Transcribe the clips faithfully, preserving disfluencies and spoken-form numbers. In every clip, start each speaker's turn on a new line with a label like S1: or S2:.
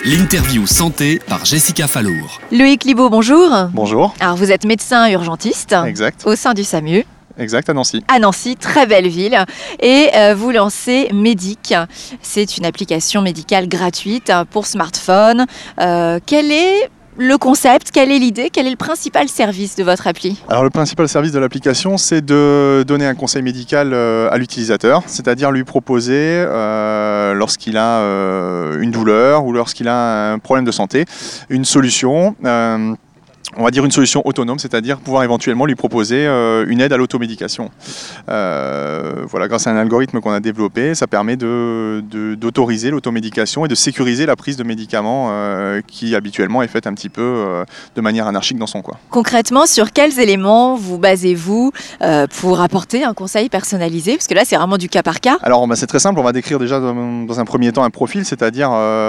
S1: L'interview santé par Jessica Fallour.
S2: Loïc Libaud, bonjour.
S3: Bonjour.
S2: Alors vous êtes médecin urgentiste
S3: Exact.
S2: au sein du SAMU.
S3: Exact, à Nancy.
S2: À Nancy, très belle ville. Et euh, vous lancez Médic. C'est une application médicale gratuite pour smartphone. Euh, quel est le concept, quelle est l'idée, quel est le principal service de votre appli?
S3: Alors le principal service de l'application, c'est de donner un conseil médical à l'utilisateur, c'est-à-dire lui proposer, euh, lorsqu'il a euh, une douleur ou lorsqu'il a un problème de santé, une solution. Euh, On va dire une solution autonome, c'est-à-dire pouvoir éventuellement lui proposer euh, une aide à l'automédication. Euh, voilà, grâce à un algorithme qu'on a développé, ça permet de, de, d'autoriser l'automédication et de sécuriser la prise de médicaments euh, qui habituellement est faite un petit peu euh, de manière anarchique dans son coin.
S2: Concrètement, sur quels éléments vous basez-vous euh, pour apporter un conseil personnalisé? Parce que là, c'est vraiment du cas par cas.
S3: Alors, bah, c'est très simple, on va décrire déjà dans, dans un premier temps un profil, c'est-à-dire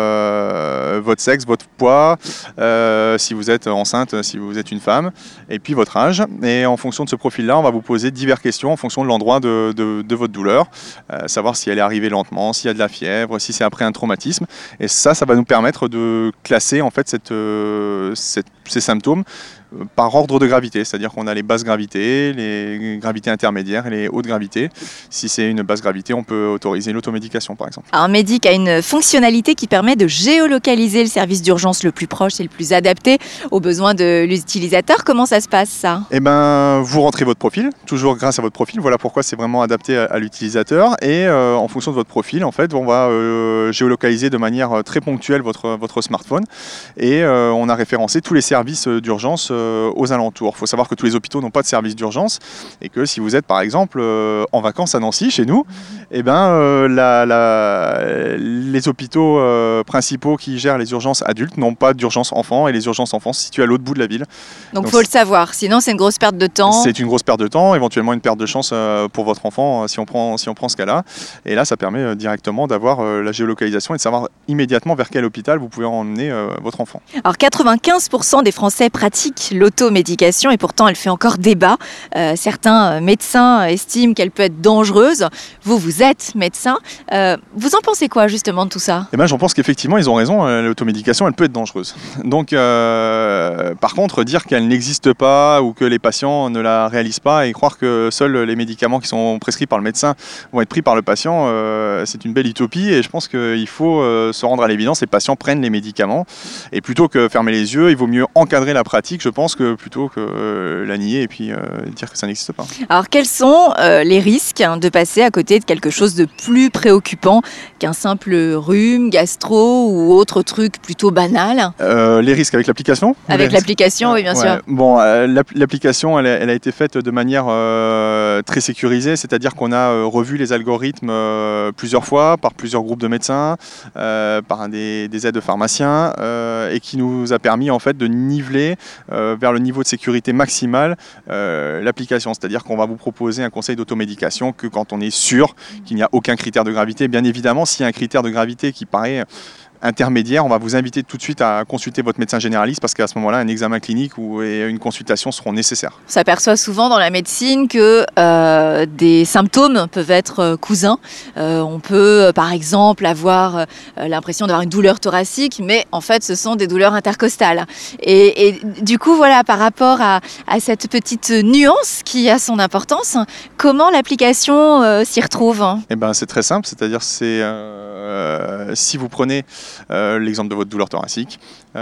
S3: euh, votre sexe, votre poids, euh, si vous êtes enceinte, si vous êtes une femme, et puis votre âge. Et en fonction de ce profil-là, on va vous poser diverses questions en fonction de l'endroit de, de, de votre douleur, euh, savoir si elle est arrivée lentement, s'il y a de la fièvre, si c'est après un traumatisme. Et ça, ça va nous permettre de classer en fait cette, euh, cette, ces symptômes par ordre de gravité, c'est-à-dire qu'on a les basses gravités, les gravités intermédiaires et les hautes gravités. Si c'est une basse gravité, on peut autoriser l'automédication par exemple.
S2: Alors Médic a une fonctionnalité qui permet de géolocaliser le service d'urgence le plus proche et le plus adapté aux besoins de l'utilisateur. Comment ça se passe ça?
S3: Eh ben, vous rentrez votre profil, toujours grâce à votre profil. Voilà pourquoi c'est vraiment adapté à, à l'utilisateur. Et euh, en fonction de votre profil, en fait, on va euh, géolocaliser de manière très ponctuelle votre, votre smartphone. Et euh, on a référencé tous les services d'urgence euh, aux alentours. Il faut savoir que tous les hôpitaux n'ont pas de service d'urgence et que si vous êtes par exemple euh, en vacances à Nancy, chez nous, eh ben, euh, la, la, les hôpitaux euh, principaux qui gèrent les urgences adultes n'ont pas d'urgence enfants et les urgences enfants se situent à l'autre bout de la ville.
S2: Donc il faut le savoir, sinon c'est une grosse perte de temps.
S3: C'est une grosse perte de temps, éventuellement une perte de chance euh, pour votre enfant euh, si on prend, si on prend ce cas-là. Et là, ça permet euh, directement d'avoir euh, la géolocalisation et de savoir immédiatement vers quel hôpital vous pouvez emmener euh, votre enfant.
S2: Alors quatre-vingt-quinze pour cent des Français pratiquent l'automédication et pourtant elle fait encore débat. Euh, certains médecins estiment qu'elle peut être dangereuse. Vous, vous êtes médecin. Euh, vous en pensez quoi justement de tout ça?
S3: Eh ben, j'en pense qu'effectivement, ils ont raison. L'automédication, elle peut être dangereuse. Donc, euh, par contre, dire qu'elle n'existe pas ou que les patients ne la réalisent pas et croire que seuls les médicaments qui sont prescrits par le médecin vont être pris par le patient, euh, c'est une belle utopie. Et je pense qu'il faut euh, se rendre à l'évidence. Les patients prennent les médicaments. Et plutôt que fermer les yeux, il vaut mieux encadrer la pratique, je pense, que plutôt que euh, la nier et puis euh, dire que ça n'existe pas.
S2: Alors, quels sont euh, les risques hein, de passer à côté de quelque chose de plus préoccupant qu'un simple rhume, gastro ou autre truc plutôt banal?
S3: euh, Les risques avec l'application?
S2: Avec l'application, oui, bien
S3: ouais.
S2: sûr.
S3: Bon, euh, l'application, elle a, elle a été faite de manière euh, très sécurisée, c'est-à-dire qu'on a euh, revu les algorithmes euh, plusieurs fois par plusieurs groupes de médecins, euh, par des, des aides de pharmaciens, euh, et qui nous a permis en fait de niveler euh, vers le niveau de sécurité maximale euh, l'application, c'est-à-dire qu'on va vous proposer un conseil d'automédication que quand on est sûr qu'il n'y a aucun critère de gravité. Bien évidemment, s'il y a un critère de gravité qui paraît intermédiaire, on va vous inviter tout de suite à consulter votre médecin généraliste parce qu'à ce moment-là, un examen clinique ou et une consultation seront nécessaires.
S2: On s'aperçoit souvent dans la médecine que euh, des symptômes peuvent être cousins. Euh, on peut, par exemple, avoir euh, l'impression d'avoir une douleur thoracique, mais en fait, ce sont des douleurs intercostales. Et, et du coup, voilà, par rapport à, à cette petite nuance qui a son importance, comment l'application euh, s'y retrouve?
S3: Eh ben, c'est très simple, c'est-à-dire c'est euh, si vous prenez Euh, l'exemple de votre douleur thoracique.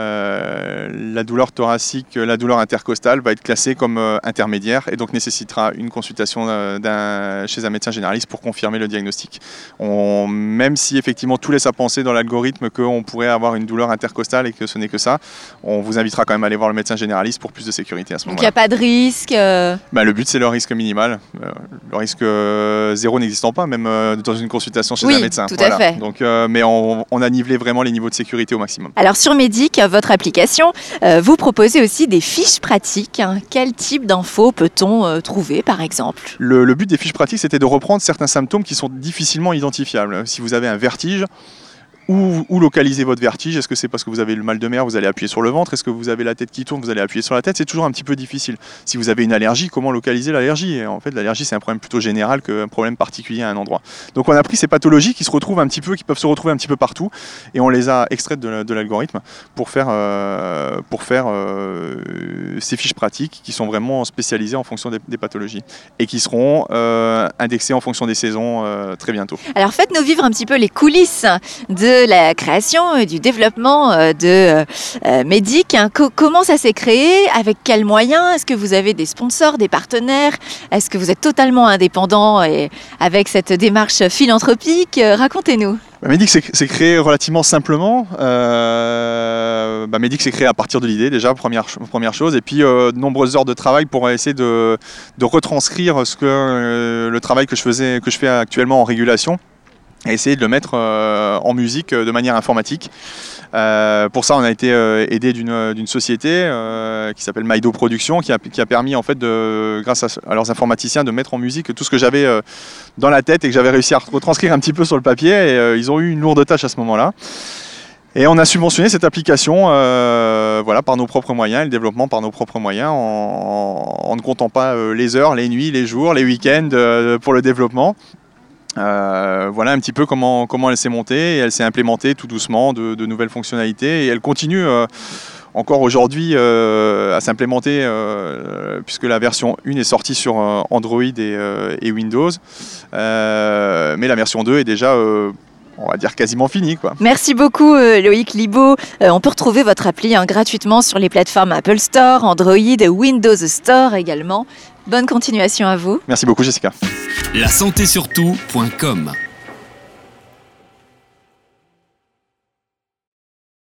S3: Euh, la douleur thoracique, la douleur intercostale va être classée comme euh, intermédiaire et donc nécessitera une consultation euh, d'un, chez un médecin généraliste pour confirmer le diagnostic. On, même si effectivement tout laisse à penser dans l'algorithme qu'on pourrait avoir une douleur intercostale et que ce n'est que ça, on vous invitera quand même à aller voir le médecin généraliste pour plus de sécurité à ce moment-là.
S2: Donc il n'y a pas de risque euh...
S3: bah, Le but c'est le risque minimal. Euh, le risque euh, zéro n'existant pas, même euh, dans une consultation chez
S2: oui,
S3: un médecin.
S2: Tout
S3: voilà.
S2: à fait.
S3: Donc, euh, mais on, on a nivelé vraiment les niveaux de sécurité au maximum.
S2: Alors sur Médic, votre application, euh, vous proposez aussi des fiches pratiques. Quel type d'infos peut-on euh, trouver par exemple?
S3: le, le but des fiches pratiques, c'était de reprendre certains symptômes qui sont difficilement identifiables. Si vous avez un vertige, où, où localiser votre vertige. Est-ce que c'est parce que vous avez le mal de mer, vous allez appuyer sur le ventre? Est-ce que vous avez la tête qui tourne, vous allez appuyer sur la tête? C'est toujours un petit peu difficile. Si vous avez une allergie, comment localiser l'allergie? Et en fait, l'allergie, c'est un problème plutôt général qu'un problème particulier à un endroit. Donc on a pris ces pathologies qui se retrouvent un petit peu, qui peuvent se retrouver un petit peu partout, et on les a extraites de, de l'algorithme pour faire, euh, pour faire euh, ces fiches pratiques qui sont vraiment spécialisées en fonction des, des pathologies et qui seront euh, indexées en fonction des saisons euh, très bientôt.
S2: Alors faites-nous vivre un petit peu les coulisses de la création et du développement de euh, Medic. Co- comment ça s'est créé? Avec quels moyens? Est-ce que vous avez des sponsors, des partenaires? Est-ce que vous êtes totalement indépendant et avec cette démarche philanthropique? Racontez-nous.
S3: Bah, Medic s'est créé relativement simplement. Euh, bah, Medic s'est créé à partir de l'idée déjà, première, première chose, et puis euh, de nombreuses heures de travail pour essayer de, de retranscrire ce que, euh, le travail que je, faisais, que je fais actuellement en régulation, et essayer de le mettre euh, en musique de manière informatique. Euh, pour ça, on a été euh, aidé d'une, d'une société euh, qui s'appelle Maido Production, qui a, qui a permis, en fait, de, grâce à, à leurs informaticiens, de mettre en musique tout ce que j'avais euh, dans la tête et que j'avais réussi à retranscrire un petit peu sur le papier. Et euh, ils ont eu une lourde tâche à ce moment-là. Et on a subventionné cette application euh, voilà, par nos propres moyens, le développement par nos propres moyens, en, en, en ne comptant pas euh, les heures, les nuits, les jours, les week-ends euh, pour le développement. Euh, voilà un petit peu comment, comment elle s'est montée, et elle s'est implémentée tout doucement de, de nouvelles fonctionnalités, et elle continue euh, encore aujourd'hui euh, à s'implémenter euh, puisque la version un est sortie sur euh, Android et, euh, et Windows, euh, mais la version deux est déjà euh, on va dire quasiment finie, quoi.
S2: Merci beaucoup euh, Loïc Libaud. Euh, on peut retrouver votre appli hein, gratuitement sur les plateformes Apple Store, Android, Windows Store également. Bonne continuation à vous.
S3: Merci beaucoup Jessica.
S1: La santé surtout point com